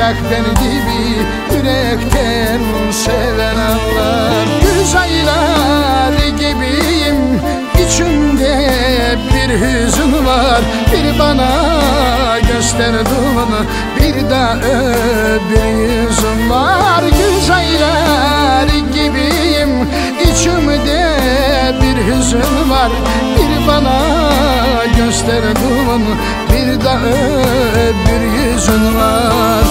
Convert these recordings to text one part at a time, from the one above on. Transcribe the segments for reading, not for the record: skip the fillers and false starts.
ancak ben gibi yürekten seven anlar. Güz ayları gibiyim, içimde bir hüzün var. Bir bana gösterdin, bir de öbür yüzün var. Güz ayları gibiyim, içimde bir hüzün var. Bir bana gösterdin, bir de öbür yüzün var.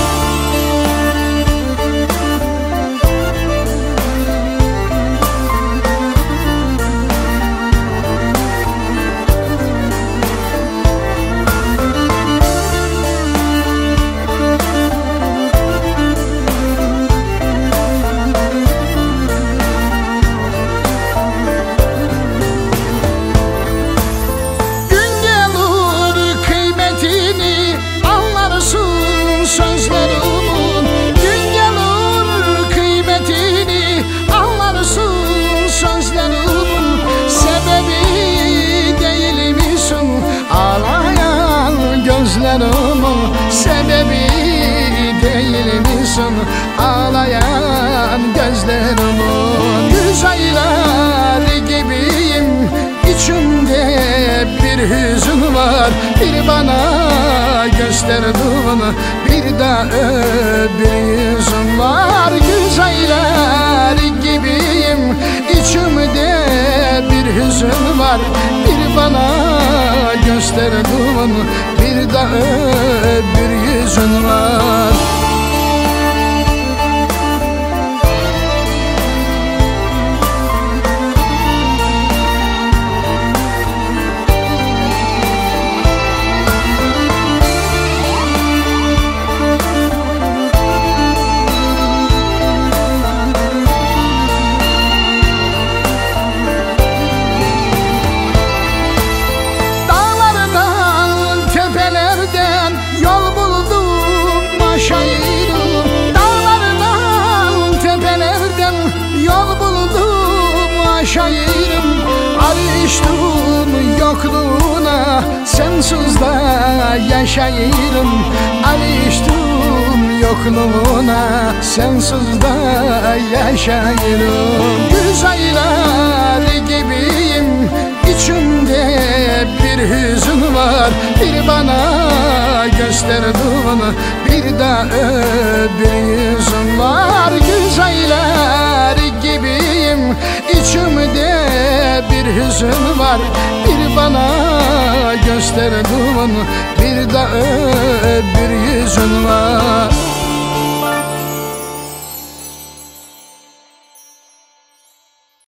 Gözlerimin sebebi değil misin? Ağlayan gözlerimin. Güz ayları gibiyim, içimde bir hüzün var. Bir bana gösterdin, bir de öbür yüzün var. Güz ayları gibiyim, içimde bir hüzün var. Bir bana gösterdin, bir de öbür yüzün var. Şairim alıştım yokluğuna, sensiz de yaşayırım. Alıştım yokluğuna, sensiz de yaşayırım. Güz ayları gibiyim, içimde bir hüzün var. Bir bana gösterdin, bir de öbür yüzün var. Güz ayları gibiyim, İçimde bir hüzün var. Bir bana gösterdin, bir de öbür yüzün var.